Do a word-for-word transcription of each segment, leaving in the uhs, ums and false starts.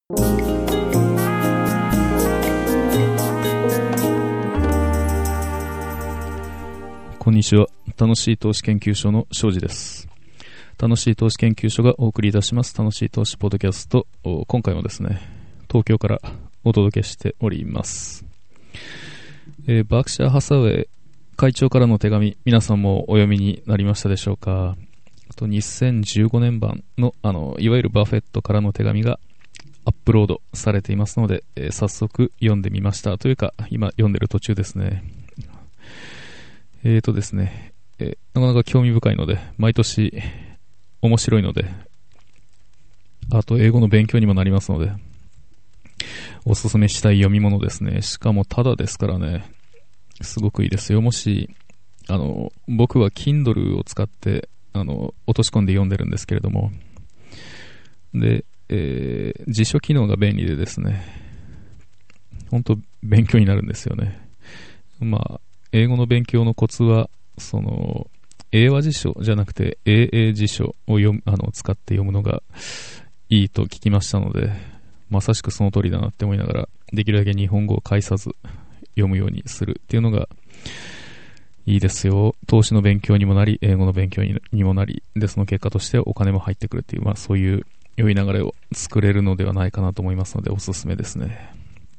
こんにちは。楽しい投資研究所の庄司です。楽しい投資研究所がお送りいたします楽しい投資ポッドキャスト。今回もですね、東京からお届けしております。えー、バークシャーハサウェイ会長からの手紙、皆さんもお読みになりましたでしょうか。あとにせんじゅうごねん版の、あのいわゆるバフェットからの手紙がアップロードされていますので、えー、早速読んでみました。というか今読んでる途中ですね。えーとですね、えー、なかなか興味深いので、毎年面白いので、あと英語の勉強にもなりますので、おすすめしたい読み物ですね。しかもタダですからね、すごくいいですよ。もし、あの、僕は Kindle を使って、あの、落とし込んで読んでるんですけれども、で、えー、辞書機能が便利でですね、本当勉強になるんですよね。まあ、英語の勉強のコツは、その、英和辞書じゃなくて英英辞書を読む、あの、使って読むのがいいと聞きましたので、まさしくその通りだなって思いながら、できるだけ日本語を介さず読むようにするっていうのがいいですよ。投資の勉強にもなり、英語の勉強にもなり、で、その結果としてお金も入ってくるっていう、まあそういう良い流れを作れるのではないかなと思いますので、おすすめですね。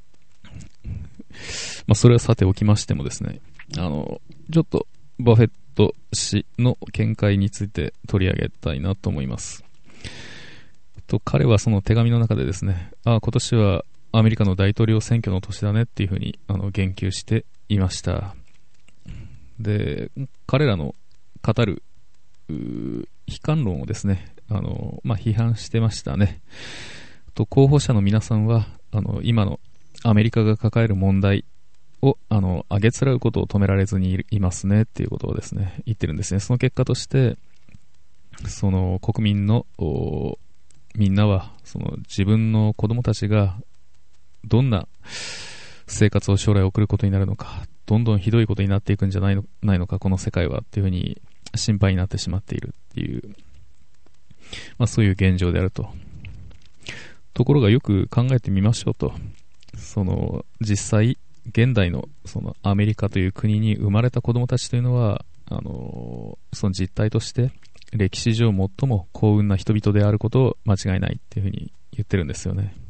まあそれはさておきましてもですね、あの、ちょっとバフェット氏の見解について取り上げたいなと思います。と、彼はその手紙の中でですね、あ、今年はアメリカの大統領選挙の年だねっていうふうにあの言及していました。で、彼らの語る悲観論をですね、あの、まあ、批判してましたね。と、候補者の皆さんは、あの、今のアメリカが抱える問題を、あの、あげつらうことを止められずにいますねっていうことをですね、言ってるんですね。その結果として、その国民のみんなは、その自分の子供たちがどんな生活を将来送ることになるのか、どんどんひどいことになっていくんじゃないの、ないのか、この世界はっていうふうに心配になってしまっているっていう、まあそういう現状であると。ところがよく考えてみましょうと。その実際、現代のそのアメリカという国に生まれた子供たちというのは、あのその実態として歴史上最も幸運な人々であることを間違いないっていうふうに言ってるんですよね。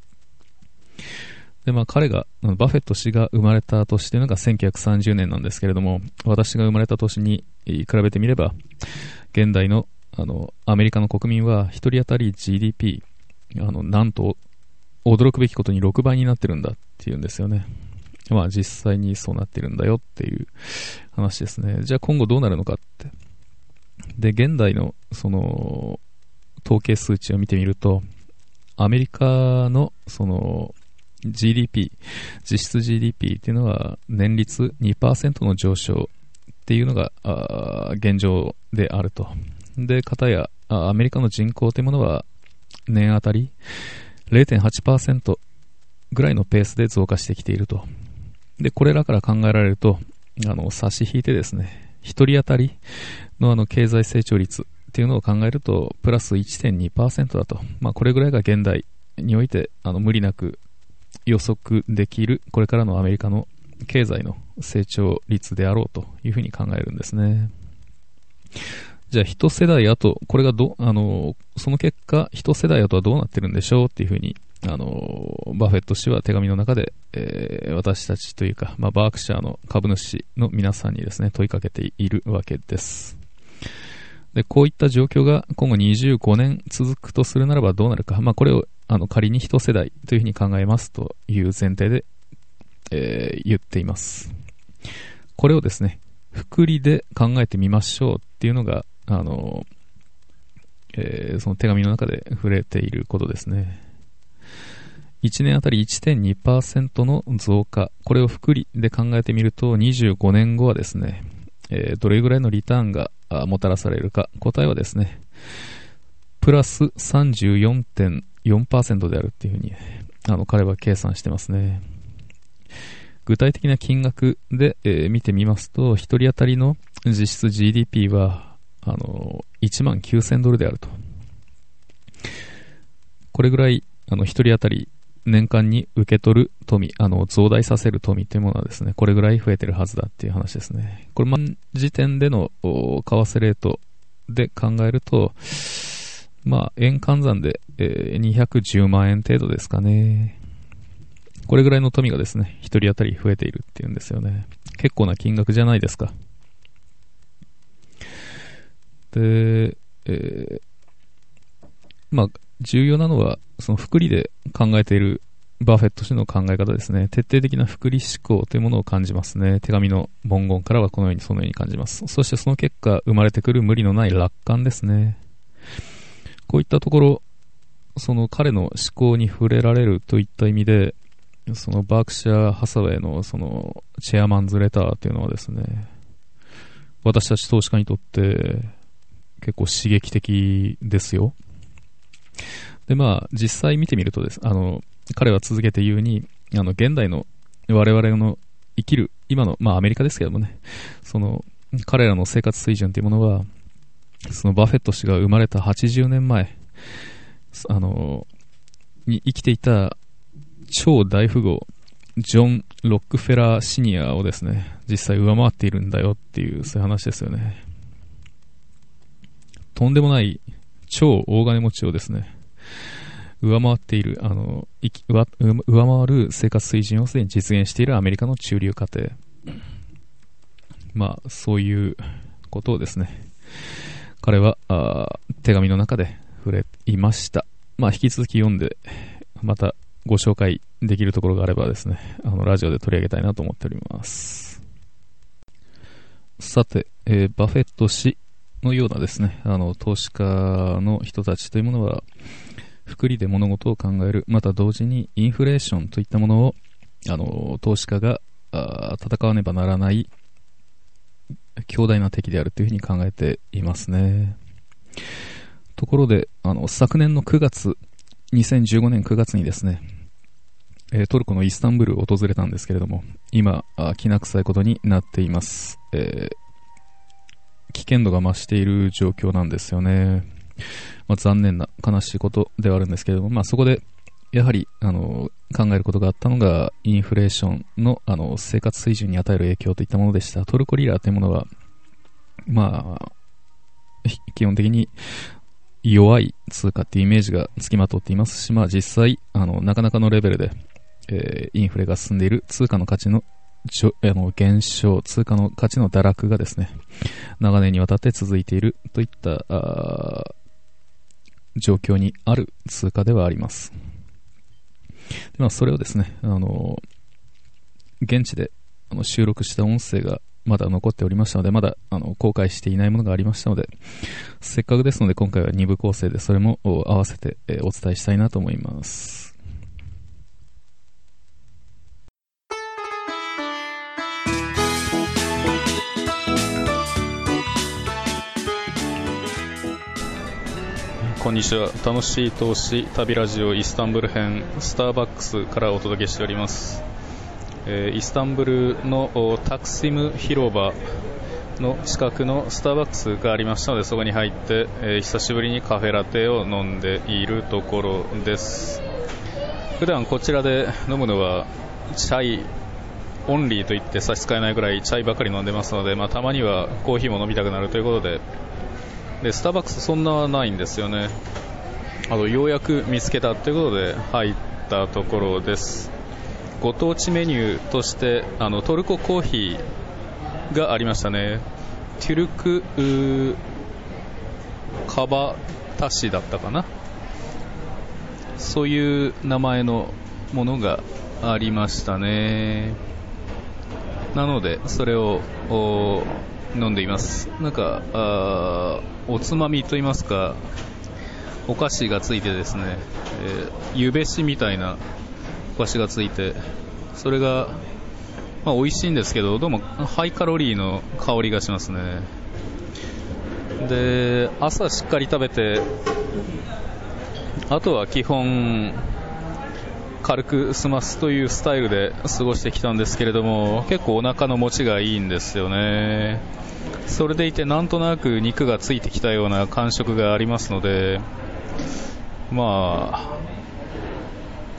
で、まあ彼が、バフェット氏が生まれた年というのがせんきゅうひゃくさんじゅうねんなんですけれども、私が生まれた年に比べてみれば、現代のあのアメリカの国民は一人当たり ジーディーピー、あのなんと驚くべきことにろくばいになってるんだっていうんですよね。まあ実際にそうなってるんだよっていう話ですね。じゃあ今後どうなるのかって。で、現代のその統計数値を見てみると、アメリカのその ジーディーピー、実質 ジーディーピー っていうのは年率 にパーセント の上昇っていうのが現状であると。で、かたやアメリカの人口というものは年あたり れいてんはちパーセント ぐらいのペースで増加してきていると。で、これらから考えられると、あの、差し引いてですね、一人当たりのあの、経済成長率っていうのを考えると、プラス いってんにパーセント だと。まあ、これぐらいが現代において、あの、無理なく予測できる、これからのアメリカの経済の成長率であろうというふうに考えるんですね。じゃあ、一世代後、これがど、あの、その結果、一世代後はどうなってるんでしょうっていうふうに、あのバフェット氏は手紙の中で、えー、私たちというか、まあ、バークシャーの株主の皆さんにですね問いかけているわけです。で、こういった状況が今後にじゅうごねん続くとするならばどうなるか、まあ、これをあの仮に一世代というふうに考えますという前提で、えー、言っています。これをですね複利で考えてみましょうっていうのがあの、えー、その手紙の中で触れていることですね。いちねんあたり いってんにパーセント の増加、これを複利で考えてみるとにじゅうごねんごはですね、えー、どれぐらいのリターンがもたらされるか、答えはですねプラス さんじゅうよんてんよんパーセント であるっていうふうにあの彼は計算してますね。具体的な金額で、えー、見てみますと、一人当たりの実質 ジーディーピー はあのいちまんきゅうせんドルであると。これぐらいあの、一人当たり年間に受け取る富、あの、増大させる富というものはですね、これぐらい増えてるはずだっていう話ですね。これ、まあ、時点での為替レートで考えると、まあ、円換算で、えー、にひゃくじゅうまんえん程度ですかね。これぐらいの富がですね、一人当たり増えているっていうんですよね。結構な金額じゃないですか。で、えー、まあ、重要なのは、その複利で考えているバフェット氏の考え方ですね。徹底的な複利思考というものを感じますね。手紙の文言からはこのようにそのように感じます。そしてその結果、生まれてくる無理のない楽観ですね。こういったところ、その彼の思考に触れられるといった意味で、そのバークシャー・ハサウェイのそのチェアマンズレターというのはですね、私たち投資家にとって結構刺激的ですよ。で、まあ、実際見てみるとです、あの、彼は続けて言うに、あの、現代の我々の生きる、今の、まあアメリカですけどもね、その、彼らの生活水準というものは、そのバフェット氏が生まれたはちじゅうねんまえ、あの、に生きていた超大富豪、ジョン・ロックフェラーシニアをですね、実際上回っているんだよっていう、そういう話ですよね。とんでもない超大金持ちをですね、上回っている、あの、上回る生活水準をすでに実現しているアメリカの中流家庭。まあ、そういうことをですね、彼はあ手紙の中で触れいました。まあ、引き続き読んで、またご紹介できるところがあればですね、あの、ラジオで取り上げたいなと思っております。さて、えー、バフェット氏のようなですね、あの、投資家の人たちというものは、複利で物事を考える、また同時にインフレーションといったものを、あの、投資家が戦わねばならない強大な敵であるというふうに考えていますね。ところで、あの、昨年のくがつ、にせんじゅうごねんくがつにですね、えー、トルコのイスタンブールを訪れたんですけれども、今、きな臭いことになっています。えー、危険度が増している状況なんですよね。まあ、残念な悲しいことではあるんですけれども、まあ、そこでやはりあの考えることがあったのがインフレーション の, あの生活水準に与える影響といったものでした。トルコリラーというものは、まあ、基本的に弱い通貨っていうイメージがつきまとっていますし、まあ、実際あのなかなかのレベルで、えー、インフレが進んでいる、通貨の価値のあの減少、通貨の価値の堕落がですね、長年にわたって続いているといったあ状況にある通貨ではあります。で、まあ、それをですね、あの現地であの収録した音声がまだ残っておりましたので、まだあの公開していないものがありましたので、せっかくですので今回はに部構成でそれも合わせてお伝えしたいなと思います。こんにちは。楽しい投資旅ラジオイスタンブル編、スターバックスからお届けしております。えー、イスタンブルのタクシム広場の近くのスターバックスがありましたので、そこに入って、えー、久しぶりにカフェラテを飲んでいるところです。普段こちらで飲むのはチャイオンリーといって差し支えないぐらいチャイばかり飲んでますので、まあ、たまにはコーヒーも飲みたくなるということで、でスターバックスそんなないんですよね。あのようやく見つけたということで入ったところです。ご当地メニューとしてあのトルココーヒーがありましたね。テュルクカバタシだったかな、そういう名前のものがありましたね。なのでそれを飲んでいます。なんかあおつまみといいますか、お菓子がついてですね、えー、ゆべしみたいなお菓子がついて、それが、まあ、美味しいんですけど、どうもハイカロリーの香りがしますね。で、朝しっかり食べて、あとは基本軽く済ますというスタイルで過ごしてきたんですけれども、結構お腹の持ちがいいんですよね。それでいてなんとなく肉がついてきたような感触がありますので、まあ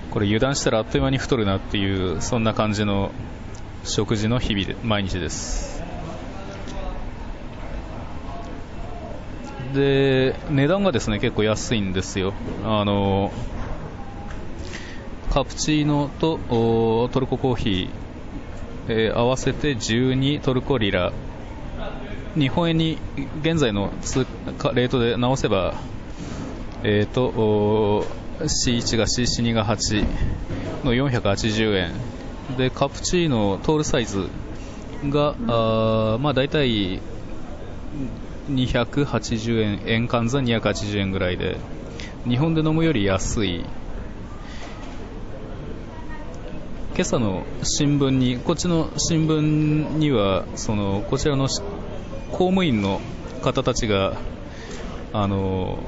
これ油断したらあっという間に太るなっていう、そんな感じの食事の日々で毎日です。で、値段がですね結構安いんですよ。あのカプチーノとトルココーヒー、えー、合わせてじゅうにトルコリラ、日本円に現在の通貨レートで直せば、えーと シーワン が シーフォー がはちのよんひゃくはちじゅうえんで、カプチーノトールサイズがあ、まあ、だいたいにひゃくはちじゅうえん、円換算にひゃくはちじゅうえんぐらいで、日本で飲むより安い。今朝の新聞に、こっちの新聞にはそのこちらの公務員の方たちがあの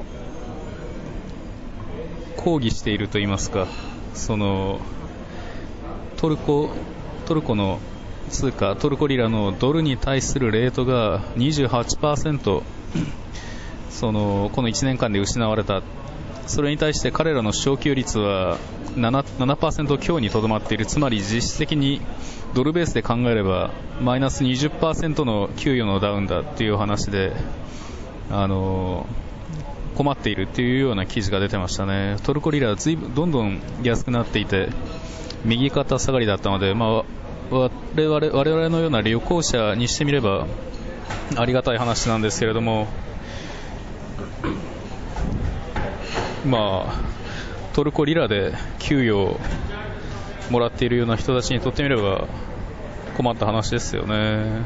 抗議していると言いますか、そのトルコトルコの通貨トルコリラのドルに対するレートが にじゅうはちパーセント そのこのいちねんかんで失われた。それに対して彼らの昇給率は 7, 7%強にとどまっている。つまり実質的にドルベースで考えればマイナス にじゅっパーセント の給与のダウンだっていう話で、あの困っているっていうような記事が出てましたね。トルコリラはずいぶんどんどん安くなっていて右肩下がりだったので、まあ、我々、我々のような旅行者にしてみればありがたい話なんですけれども、まあトルコリラで給与をもらっているような人たちにとってみれば困った話ですよね。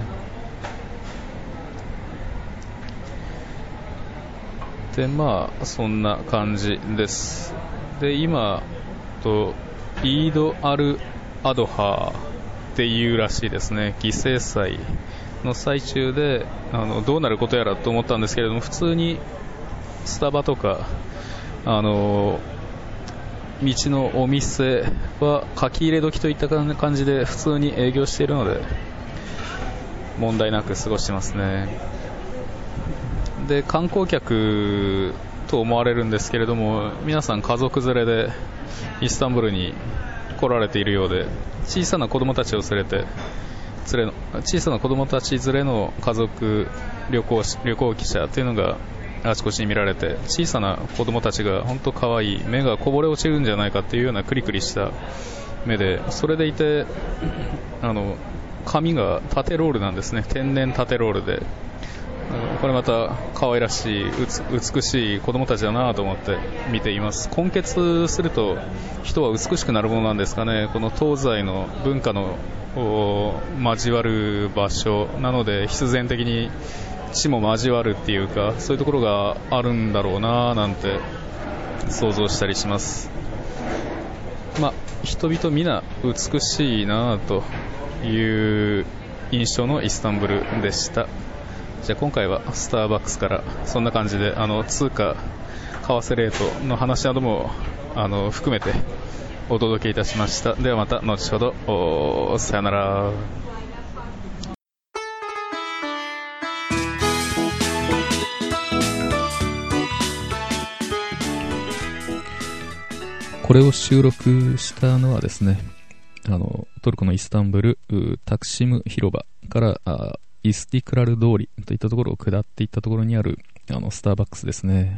で、まあそんな感じです。で、今とイードアルアドハっていうらしいですね。犠牲祭の最中であのどうなることやらと思ったんですけれども、普通にスタバとかあの道のお店は書き入れ時といった感じで普通に営業しているので問題なく過ごしてますね。で、観光客と思われるんですけれども、皆さん家族連れでイスタンブールに来られているようで、小さな子供たちを連れて連れの小さな子供たち連れの家族旅行旅行記者というのがあちこちに見られて、小さな子供たちが本当可愛い、目がこぼれ落ちるんじゃないかっていうようなクリクリした目で、それでいてあの髪が縦ロールなんですね。天然縦ロールで、これまた可愛らしい美しい子供たちだなと思って見ています。混血すると人は美しくなるものなんですかね。この東西の文化の交わる場所なので必然的に血も交わるっていうか、そういうところがあるんだろうななんて想像したりします。まあ人々皆美しいなという印象のイスタンブールでした。じゃあ今回はスターバックスからそんな感じで、あの通貨為替レートの話などもあの含めてお届けいたしました。ではまた後ほど、さよなら。これを収録したのはですね、あのトルコのイスタンブールタクシム広場からあイスティクラル通りといったところを下っていったところにあるあのスターバックスですね。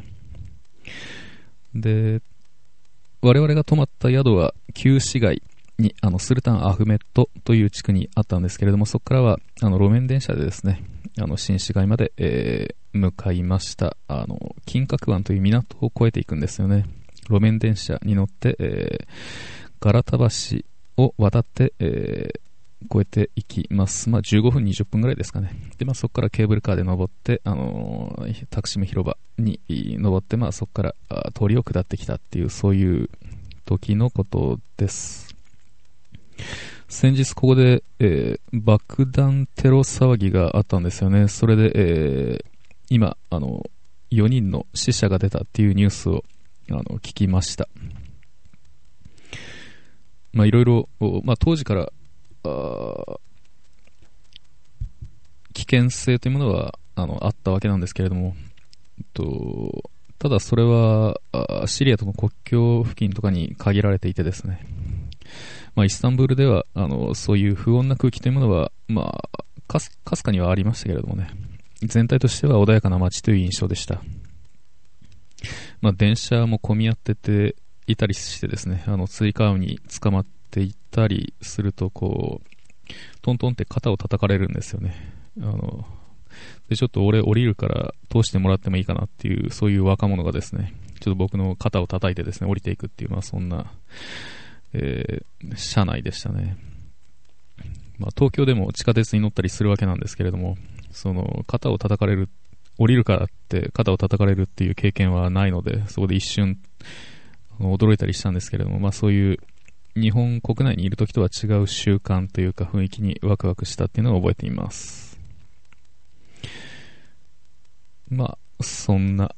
で、我々が泊まった宿は旧市街にあのスルタンアフメットという地区にあったんですけれども、そこからはあの路面電車でですね、あの新市街まで、えー、向かいました。あの金閣湾という港を越えていくんですよね。路面電車に乗って、えー、ガラタ橋を渡って、えー越えていきます。まあ、じゅうごふん、にじゅっぷんぐらいですかね。で、まあ、そこからケーブルカーで登って、あのー、タクシム広場に登って、まあ、そこから通りを下ってきたっていう、そういう時のことです。先日ここで、えー、爆弾テロ騒ぎがあったんですよね。それで、えー、今、あの、よにんの死者が出たっていうニュースをあの聞きました。まあ、いろいろ、まあ、当時から危険性というものは あの、あったわけなんですけれども、とただそれはシリアとの国境付近とかに限られていてですね、まあ、イスタンブールではあのそういう不穏な空気というものは、まあ、かす、かすかにはありましたけれどもね、全体としては穏やかな街という印象でした。まあ、電車も混み合ってていたりしてですね、あのつり革に捕まっていたりするとこうトントンって肩を叩かれるんですよね。あのでちょっと俺降りるから通してもらってもいいかなっていう、そういう若者がですね、ちょっと僕の肩を叩いてですね降りていくっていう、まあそんな、えー、車内でしたね。まあ、東京でも地下鉄に乗ったりするわけなんですけれども、その肩を叩かれる、降りるからって肩を叩かれるっていう経験はないので、そこで一瞬驚いたりしたんですけれども、まあそういう日本国内にいる時とは違う習慣というか雰囲気にワクワクしたっていうのを覚えています。まあそんな、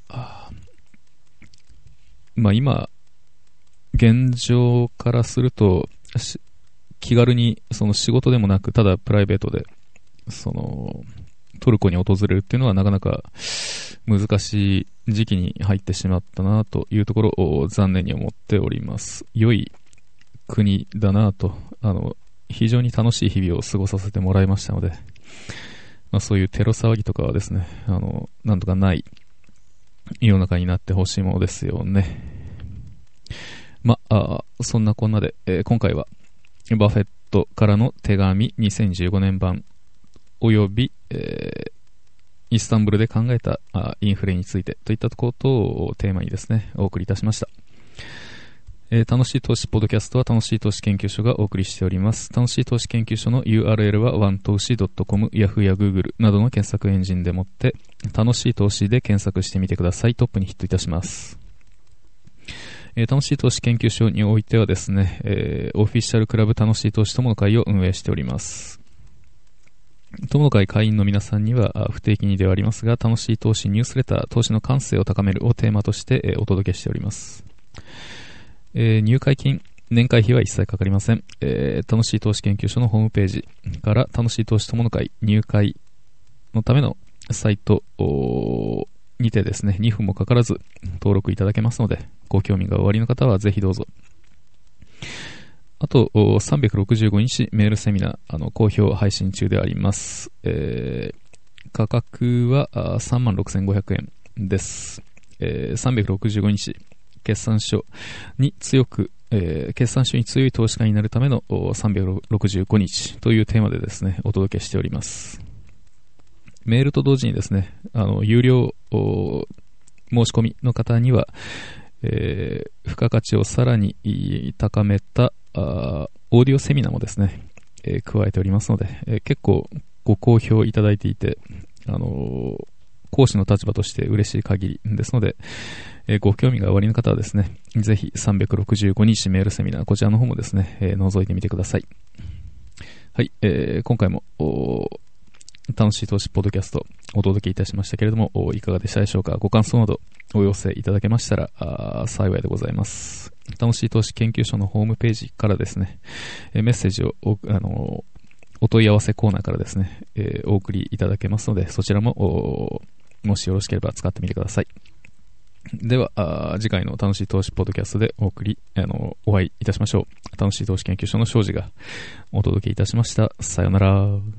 まあ今現状からすると気軽にその仕事でもなく、ただプライベートでそのトルコに訪れるっていうのはなかなか難しい時期に入ってしまったなというところを残念に思っております。良い国だなと、あの非常に楽しい日々を過ごさせてもらいましたので、まあ、そういうテロ騒ぎとかはですね、あのなんとかない世の中になってほしいものですよね。まあ、そんなこんなで、えー、今回はバフェットからの手紙にせんじゅうごねん版および、えー、イスタンブールで考えたあインフレについてといったことをテーマにですねお送りいたしました。えー、楽しい投資ポッドキャストは楽しい投資研究所がお送りしております。楽しい投資研究所の ユーアールエル はワン投資 .com、Yahoo や Google などの検索エンジンでもって楽しい投資で検索してみてください。トップにヒットいたします。えー、楽しい投資研究所においてはですね、えー、オフィシャルクラブ楽しい投資友の会を運営しております。友の会会員の皆さんには不定期にではありますが、楽しい投資ニュースレター投資の感性を高めるをテーマとして、えー、お届けしております。えー、入会金、年会費は一切かかりません。えー、楽しい投資研究所のホームページから楽しい投資友の会入会のためのサイトにてですね、にふんもかからず登録いただけますので、ご興味がおありの方はぜひどうぞ。あとさんびゃくろくじゅうごにちメールセミナー、あの好評配信中であります。えー、価格は さんまんろくせんごひゃくえんです。えー、さんびゃくろくじゅうごにち決算書に強く、えー、決算書に強い投資家になるためのさんびゃくろくじゅうごにちというテーマでですねお届けしております。メールと同時にですね、あの有料申し込みの方には、えー、付加価値をさらに高めたあオーディオセミナーもですね、えー、加えておりますので、えー、結構ご好評いただいていて、あのー、講師の立場として嬉しい限りですので、えー、ご興味がおありの方はですね、ぜひさんびゃくろくじゅうごにちメールセミナー、こちらの方もですね、えー、覗いてみてください。はい、えー、今回も楽しい投資ポッドキャストお届けいたしましたけれども、いかがでしたでしょうか。ご感想などお寄せいただけましたらあ幸いでございます。楽しい投資研究所のホームページからですね、メッセージをお、あのお問い合わせコーナーからですね、えー、お送りいただけますので、そちらももしよろしければ使ってみてください。では次回の楽しい投資ポッドキャストでお送りあのお会いいたしましょう。楽しい投資研究所の庄司がお届けいたしました。さよなら。